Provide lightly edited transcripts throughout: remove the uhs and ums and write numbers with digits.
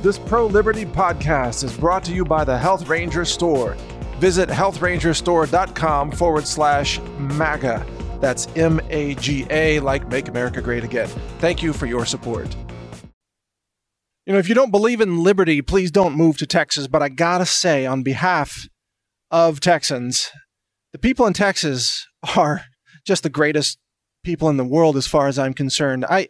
This Pro-Liberty podcast is brought to you by the Health Ranger Store. Visit healthrangerstore.com/MAGA. That's MAGA, like Make America Great Again. Thank you for your support. You know, if you don't believe in liberty, please don't move to Texas. But I gotta say, on behalf of Texans, the people in Texas are just the greatest people in the world as far as I'm concerned. I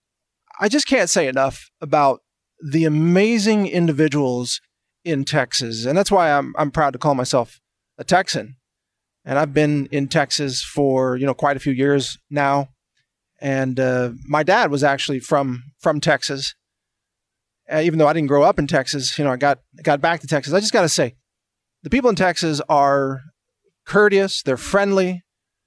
just can't say enough about the amazing individuals in Texas. And that's why I'm proud to call myself a Texan. And I've been in Texas for, quite a few years now. And my dad was actually from Texas. Even though I didn't grow up in Texas, I got back to Texas. I just got to say, the people in Texas are courteous, they're friendly,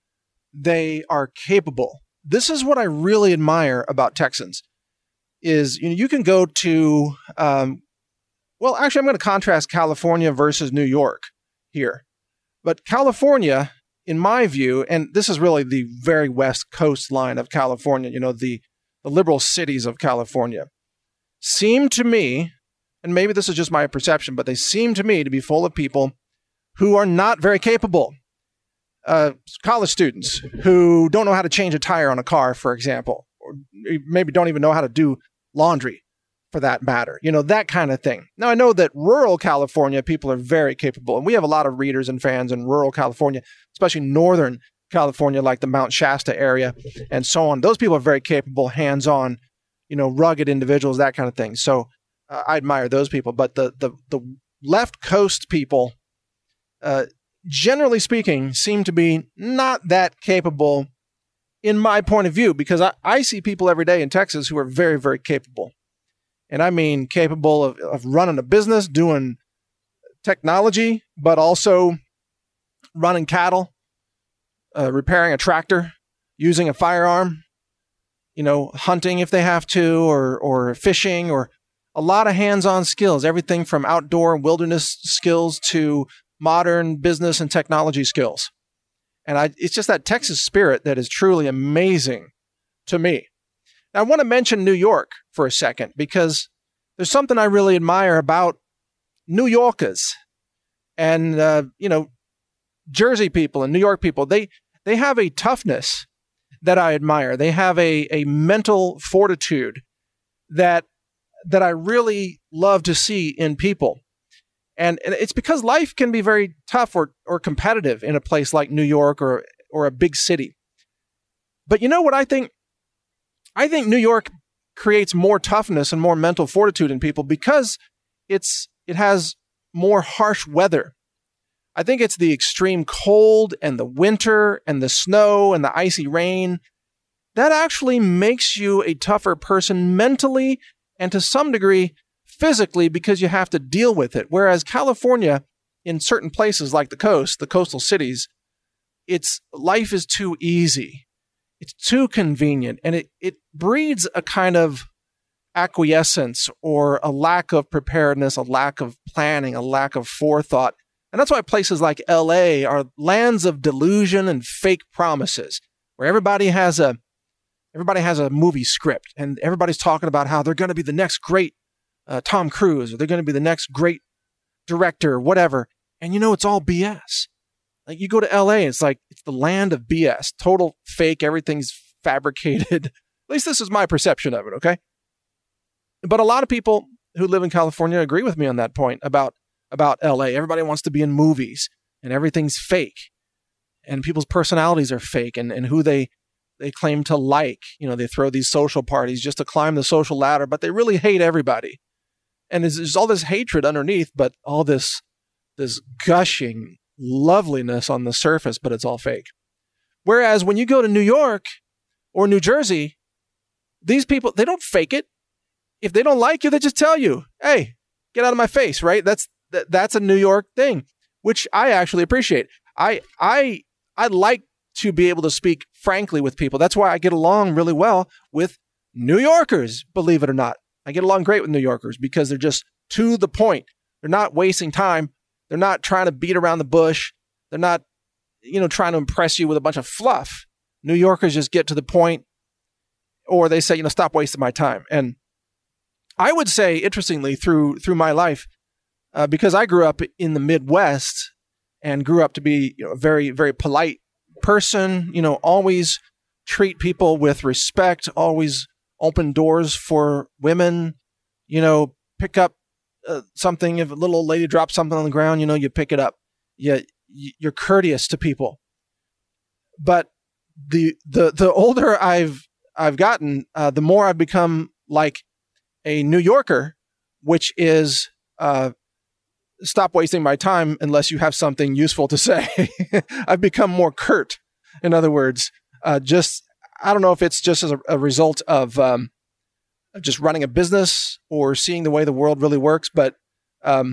they are capable. This is what I really admire about Texans. Is you can go to, I'm going to contrast California versus New York here. But California, in my view, and this is really the very west coastline of California, the liberal cities of California, seem to me, and maybe this is just my perception, but they seem to me to be full of people who are not very capable. College students who don't know how to change a tire on a car, for example, or maybe don't even know how to do laundry for that matter, that kind of thing. Now, I know that rural California people are very capable, and we have a lot of readers and fans in rural California, especially northern California, like the Mount Shasta area and so on. Those people are very capable, hands-on, rugged individuals, that kind of thing. So I admire those people. But the left coast people, generally speaking, seem to be not that capable in my point of view, because I see people every day in Texas who are very, very capable. And I mean capable of running a business, doing technology, but also running cattle, repairing a tractor, using a firearm, hunting if they have to, or fishing, or a lot of hands-on skills, everything from outdoor wilderness skills to modern business and technology skills. And it's just that Texas spirit that is truly amazing to me. Now, I want to mention New York for a second, because there's something I really admire about New Yorkers and, Jersey people and New York people. They have a toughness that I admire. They have a mental fortitude that I really love to see in people. And it's because life can be very tough or competitive in a place like New York or a big city. But you know what I think? I think New York creates more toughness and more mental fortitude in people because it has more harsh weather. I think it's the extreme cold and the winter and the snow and the icy rain that actually makes you a tougher person mentally and to some degree physically, because you have to deal with it. Whereas California, in certain places like the coastal cities, life is too easy. It's too convenient, and it breeds a kind of acquiescence or a lack of preparedness, a lack of planning, a lack of forethought. And that's why places like LA are lands of delusion and fake promises, where everybody has a movie script and everybody's talking about how they're going to be the next great Tom Cruise, or they're going to be the next great director, whatever. And it's all BS. Like, you go to LA, it's like, it's the land of BS, total fake, everything's fabricated. At least this is my perception of it, okay? But a lot of people who live in California agree with me on that point about LA. Everybody wants to be in movies, and everything's fake. And people's personalities are fake, and who they claim to like. They throw these social parties just to climb the social ladder, but they really hate everybody. And there's all this hatred underneath, but all this gushing loveliness on the surface, but it's all fake. Whereas when you go to New York or New Jersey, these people, they don't fake it. If they don't like you, they just tell you, hey, get out of my face, right? That's a New York thing, which I actually appreciate. I like to be able to speak frankly with people. That's why I get along really well with New Yorkers, believe it or not. I get along great with New Yorkers because they're just to the point. They're not wasting time. They're not trying to beat around the bush. They're not, trying to impress you with a bunch of fluff. New Yorkers just get to the point, or they say, stop wasting my time. And I would say, interestingly, through my life, because I grew up in the Midwest and grew up to be a very, very polite person, always treat people with respect, always open doors for women, pick up something. If a little old lady drops something on the ground, you pick it up. You're courteous to people. But the older I've gotten, the more I've become like a New Yorker, which is stop wasting my time unless you have something useful to say. I've become more curt. In other words, I don't know if it's just as a result of just running a business or seeing the way the world really works, but I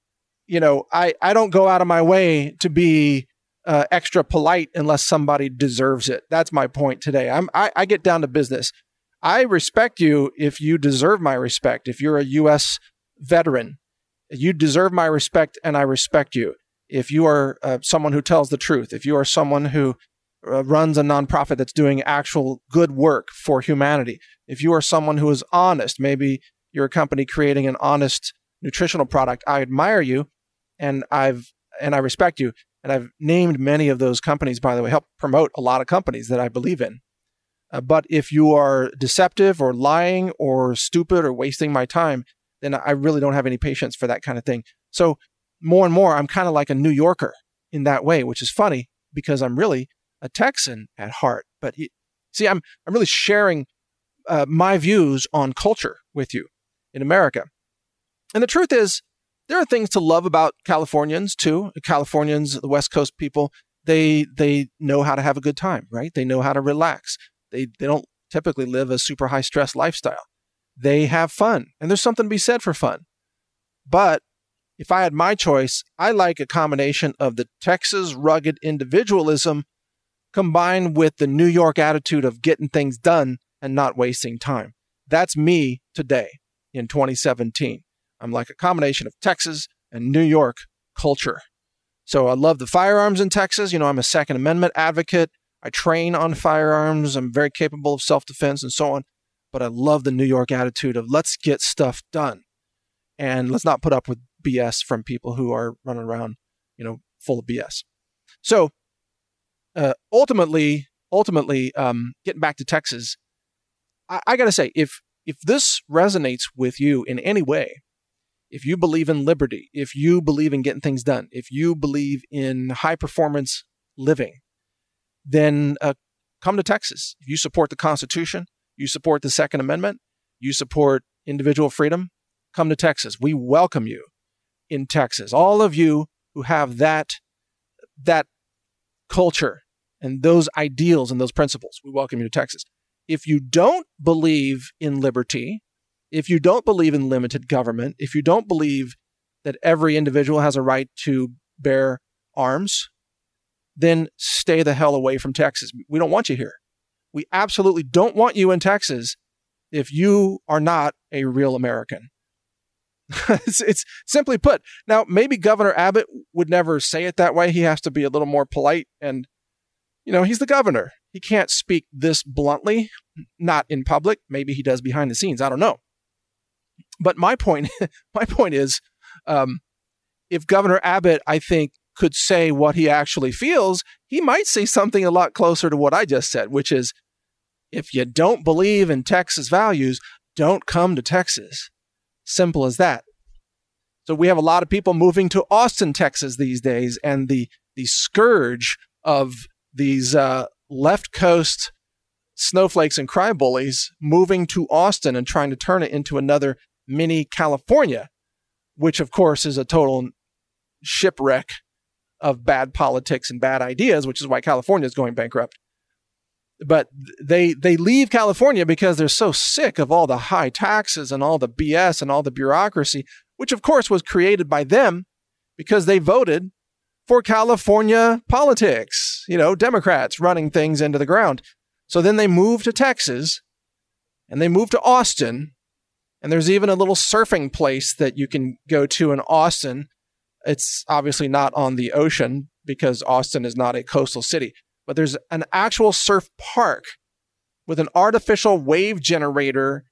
don't go out of my way to be extra polite unless somebody deserves it. That's my point today. I get down to business. I respect you if you deserve my respect. If you're a U.S. veteran, you deserve my respect, and I respect you. If you are someone who tells the truth, if you are someone who runs a nonprofit that's doing actual good work for humanity, if you are someone who is honest, maybe you're a company creating an honest nutritional product, I admire you, and I respect you. And I've named many of those companies, by the way, help promote a lot of companies that I believe in. But if you are deceptive or lying or stupid or wasting my time, then I really don't have any patience for that kind of thing. So more and more, I'm kind of like a New Yorker in that way, which is funny because I'm really a Texan at heart. But see, I'm really sharing my views on culture with you in America. And the truth is, there are things to love about Californians too. Californians, the West Coast people, they know how to have a good time, right? They know how to relax. They don't typically live a super high stress lifestyle. They have fun, and there's something to be said for fun. But if I had my choice, I like a combination of the Texas rugged individualism combined with the New York attitude of getting things done and not wasting time. That's me today in 2017. I'm like a combination of Texas and New York culture. So I love the firearms in Texas. I'm a Second Amendment advocate. I train on firearms. I'm very capable of self-defense and so on. But I love the New York attitude of let's get stuff done. And let's not put up with BS from people who are running around, full of BS. So ultimately, getting back to Texas, I got to say, if this resonates with you in any way, if you believe in liberty, if you believe in getting things done, if you believe in high performance living, then come to Texas. If you support the Constitution, you support the Second Amendment, you support individual freedom, come to Texas. We welcome you in Texas. All of you who have that culture and those ideals and those principles, we welcome you to Texas. If you don't believe in liberty, if you don't believe in limited government, if you don't believe that every individual has a right to bear arms, then stay the hell away from Texas. We don't want you here. We absolutely don't want you in Texas if you are not a real American. It's simply put. Now, maybe Governor Abbott would never say it that way. He has to be a little more polite and, he's the governor. He can't speak this bluntly, not in public. Maybe he does behind the scenes. I don't know. But my point is, if Governor Abbott, I think, could say what he actually feels, he might say something a lot closer to what I just said, which is, if you don't believe in Texas values, don't come to Texas. Simple as that. So we have a lot of people moving to Austin, Texas these days, and the scourge of these left coast snowflakes and cry bullies moving to Austin and trying to turn it into another mini California, which of course is a total shipwreck of bad politics and bad ideas, which is why California is going bankrupt. But they leave California because they're so sick of all the high taxes and all the BS and all the bureaucracy, which of course was created by them because they voted for California politics, Democrats running things into the ground. So then they move to Texas and they move to Austin. And there's even a little surfing place that you can go to in Austin. It's obviously not on the ocean because Austin is not a coastal city, but there's an actual surf park with an artificial wave generator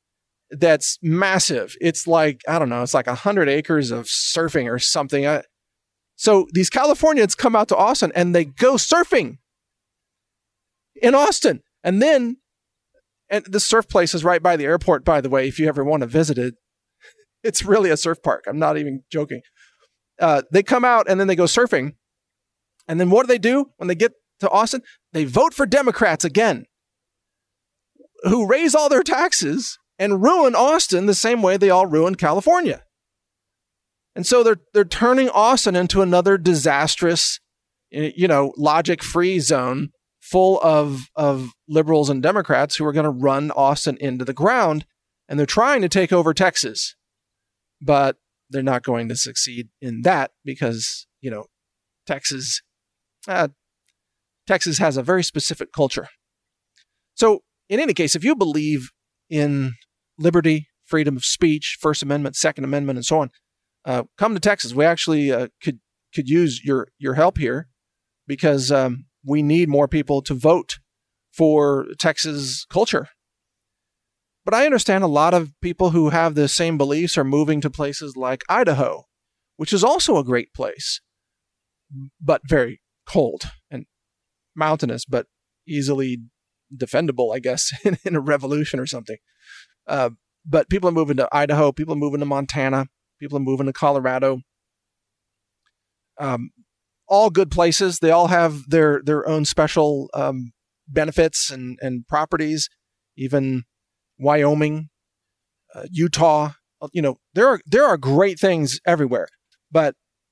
that's massive. It's like, I don't know, it's like 100 acres of surfing or something. So these Californians come out to Austin and they go surfing in Austin. And the surf place is right by the airport, by the way, if you ever want to visit it. It's really a surf park. I'm not even joking. They come out and then they go surfing. And then what do? When they get to Austin, they vote for Democrats again, who raise all their taxes and ruin Austin the same way they all ruined California. And so they're turning Austin into another disastrous, logic-free zone full of liberals and Democrats who are going to run Austin into the ground. And they're trying to take over Texas, but they're not going to succeed in that because, Texas has a very specific culture. So in any case, if you believe in liberty, freedom of speech, First Amendment, Second Amendment, and so on, come to Texas. We actually could use your help here because we need more people to vote for Texas culture. But I understand a lot of people who have the same beliefs are moving to places like Idaho, which is also a great place, but very cold and mountainous, but easily defendable, I guess, in a revolution or something. But people are moving to Idaho, people are moving to Montana, people are moving to Colorado. All good places. They all have their own special benefits and properties. Even Wyoming, Utah, there are great things everywhere, but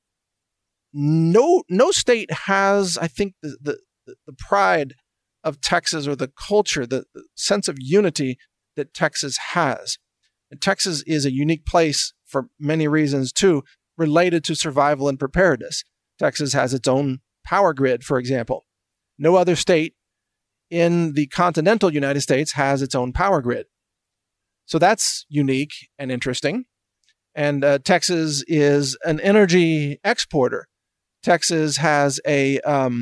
no state has, I think, the pride of Texas or the culture, the sense of unity that Texas has. And Texas is a unique place for many reasons too, related to survival and preparedness. Texas has its own power grid, for example. No other state in the continental United States has its own power grid. So that's unique and interesting. And Texas is an energy exporter. Texas has a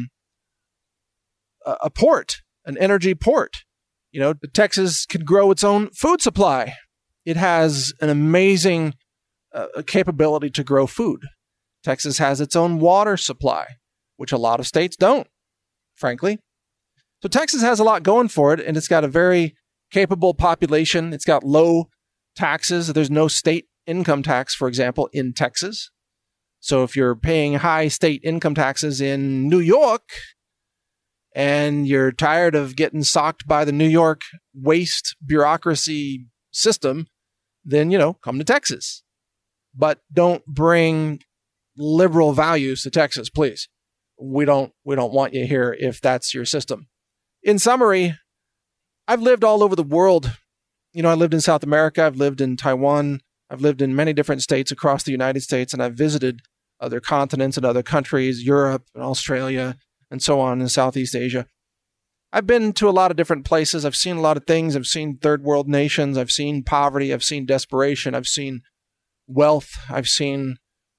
port, an energy port. Texas can grow its own food supply. It has an amazing capability to grow food. Texas has its own water supply, which a lot of states don't, frankly. So Texas has a lot going for it, and it's got a very capable population. It's got low taxes. There's no state income tax, for example, in Texas. So if you're paying high state income taxes in New York and you're tired of getting socked by the New York waste bureaucracy system, then, come to Texas. But don't bring liberal values to Texas, please. We don't want you here if that's your system. In summary, I've lived all over the world. I lived in South America. I've lived in Taiwan. I've lived in many different states across the United States, and I've visited other continents and other countries, Europe and Australia, and so on in Southeast Asia. I've been to a lot of different places. I've seen a lot of things. I've seen third world nations. I've seen poverty. I've seen desperation. I've seen wealth. I've seen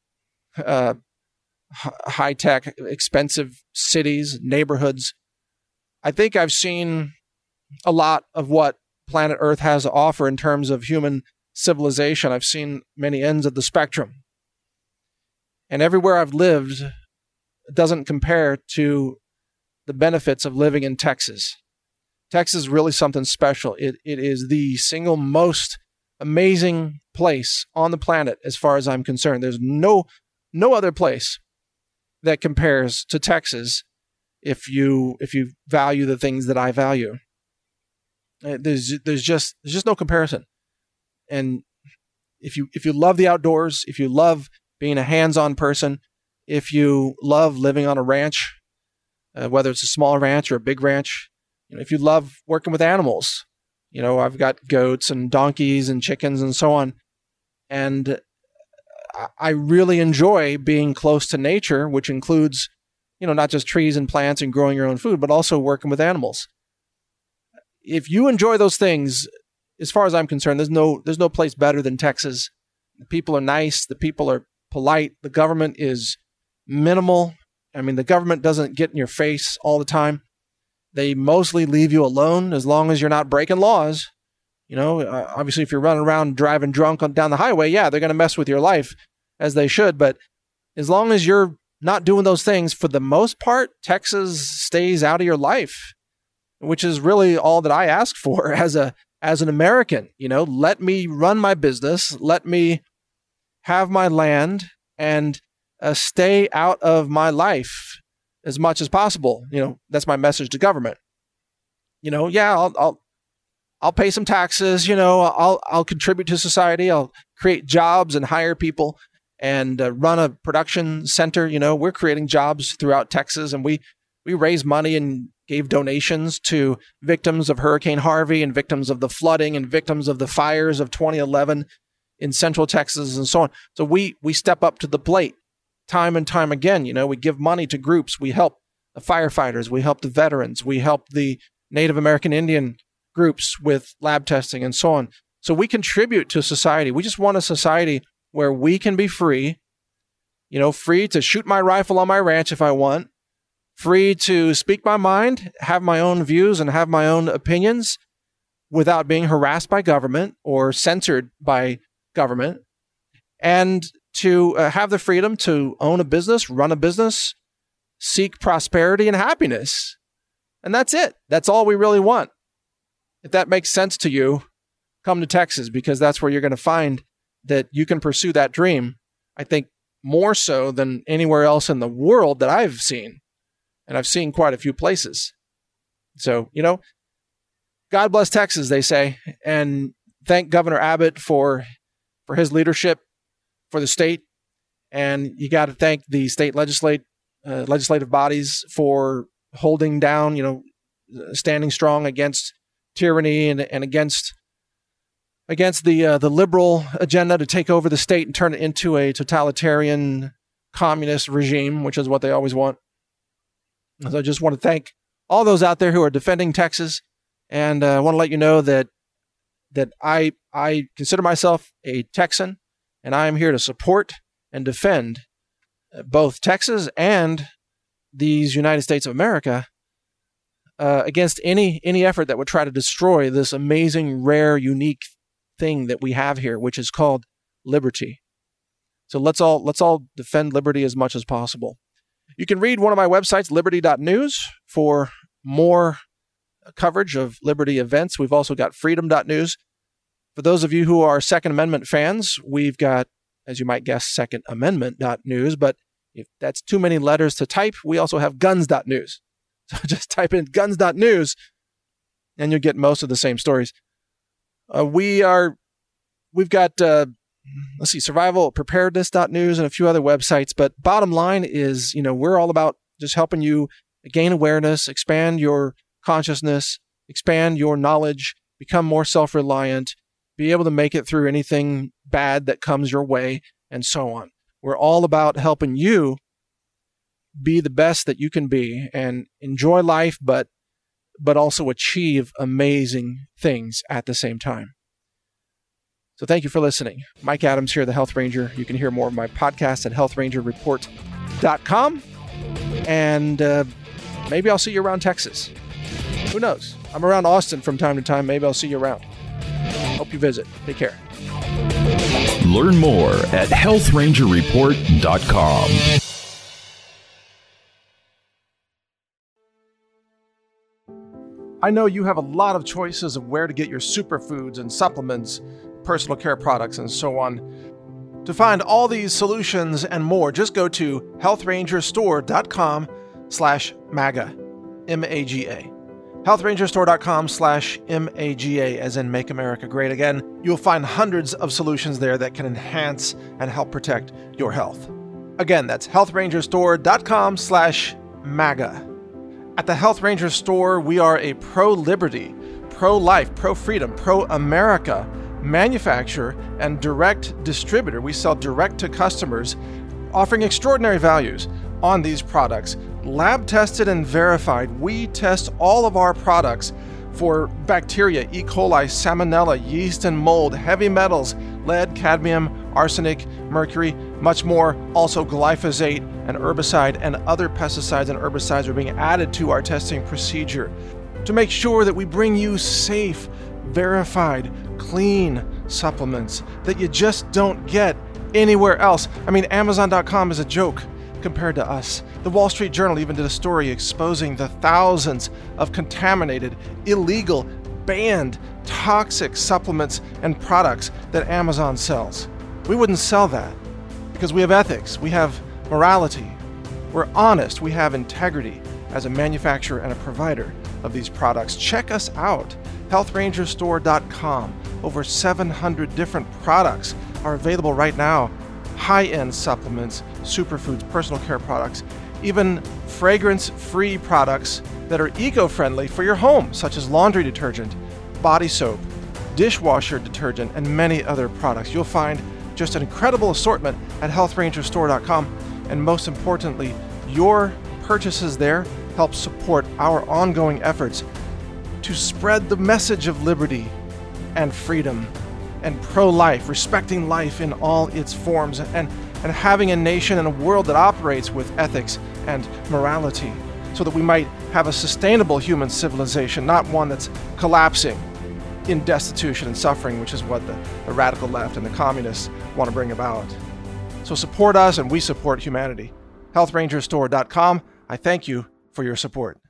high-tech, expensive cities, neighborhoods. I think I've seen a lot of what planet Earth has to offer in terms of human civilization. I've seen many ends of the spectrum. And everywhere I've lived doesn't compare to the benefits of living in Texas. Texas is really something special. It is the single most amazing place on the planet as far as I'm concerned. There's no other place that compares to Texas if you value the things that I value. There's just no comparison. And if you love the outdoors, if you love being a hands-on person, if you love living on a ranch, whether it's a small ranch or a big ranch, if you love working with animals, I've got goats and donkeys and chickens and so on. And I really enjoy being close to nature, which includes, not just trees and plants and growing your own food, but also working with animals. If you enjoy those things, as far as I'm concerned, there's no place better than Texas. The people are nice. The people are polite. The government is minimal. I mean, the government doesn't get in your face all the time. They mostly leave you alone as long as you're not breaking laws. Obviously, if you're running around driving drunk down the highway, yeah, they're going to mess with your life as they should. But as long as you're not doing those things, for the most part, Texas stays out of your life, which is really all that I ask for as an American. Let me run my business, let me have my land, and stay out of my life as much as possible. That's my message to government. I'll pay some taxes. I'll contribute to society. I'll create jobs and hire people and run a production center. We're creating jobs throughout Texas, and we raised money and gave donations to victims of Hurricane Harvey and victims of the flooding and victims of the fires of 2011 in Central Texas and so on. So we step up to the plate time and time again. We give money to groups. We help the firefighters. We help the veterans. We help the Native American Indian groups with lab testing and so on. So we contribute to society. We just want a society where we can be free, free to shoot my rifle on my ranch if I want, free to speak my mind, have my own views and have my own opinions without being harassed by government or censored by government, and to have the freedom to own a business, run a business, seek prosperity and happiness. And that's it. That's all we really want. If that makes sense to you, come to Texas, because that's where you're going to find that you can pursue that dream, I think more so than anywhere else in the world that I've seen. And I've seen quite a few places. So, God bless Texas, they say, and thank Governor Abbott for his leadership for the state. And you got to thank the state legislative bodies for holding down, standing strong against tyranny and against the liberal agenda to take over the state and turn it into a totalitarian communist regime, which is what they always want. So I just want to thank all those out there who are defending Texas, and I want to let you know that I consider myself a Texan, and I am here to support and defend both Texas and these United States of America against any effort that would try to destroy this amazing, rare, unique thing that we have here, which is called liberty. So let's all defend liberty as much as possible. You can read one of my websites, liberty.news, for more coverage of liberty events. We've also got freedom.news. For those of you who are Second Amendment fans, we've got, as you might guess, secondamendment.news. But if that's too many letters to type, we also have guns.news. So just type in guns.news and you'll get most of the same stories. We've got, survival preparedness.news and a few other websites. But bottom line is, we're all about just helping you gain awareness, expand your consciousness, expand your knowledge, become more self-reliant, be able to make it through anything bad that comes your way, and so on. We're all about helping you be the best that you can be and enjoy life, but also achieve amazing things at the same time. So thank you for listening. Mike Adams here, the Health Ranger. You can hear more of my podcast at healthrangerreport.com. And maybe I'll see you around Texas. Who knows? I'm around Austin from time to time. Maybe I'll see you around. Hope you visit. Take care. Learn more at healthrangerreport.com. I know you have a lot of choices of where to get your superfoods and supplements, personal care products, and so on. To find all these solutions and more, just go to healthrangerstore.com/MAGA, M-A-G-A. healthrangerstore.com/MAGA, as in Make America Great Again. You'll find hundreds of solutions there that can enhance and help protect your health. Again, that's healthrangerstore.com/MAGA. At the Health Ranger Store, we are a pro-liberty, pro-life, pro-freedom, pro-America manufacturer and direct distributor. We sell direct to customers, offering extraordinary values on these products. Lab tested and verified, we test all of our products for bacteria, E. coli, salmonella, yeast and mold, heavy metals, lead, cadmium, arsenic, mercury, much more. Also glyphosate, an herbicide, and other pesticides and herbicides are being added to our testing procedure to make sure that we bring you safe, verified, clean supplements that you just don't get anywhere else. I mean, Amazon.com is a joke compared to us. The Wall Street Journal even did a story exposing the thousands of contaminated, illegal, banned, toxic supplements and products that Amazon sells. We wouldn't sell that because we have ethics, we have morality, we're honest, we have integrity as a manufacturer and a provider of these products. Check us out, healthrangerstore.com. Over 700 different products are available right now. High-end supplements, superfoods, personal care products, even fragrance-free products that are eco-friendly for your home, such as laundry detergent, body soap, dishwasher detergent, and many other products. You'll find just an incredible assortment at healthrangerstore.com, and most importantly, your purchases there help support our ongoing efforts to spread the message of liberty and freedom and pro-life, respecting life in all its forms, and having a nation and a world that operates with ethics and morality, so that we might have a sustainable human civilization, not one that's collapsing in destitution and suffering, which is what the radical left and the communists want to bring about. So support us, and we support humanity. healthrangerstore.com. I thank you for your support.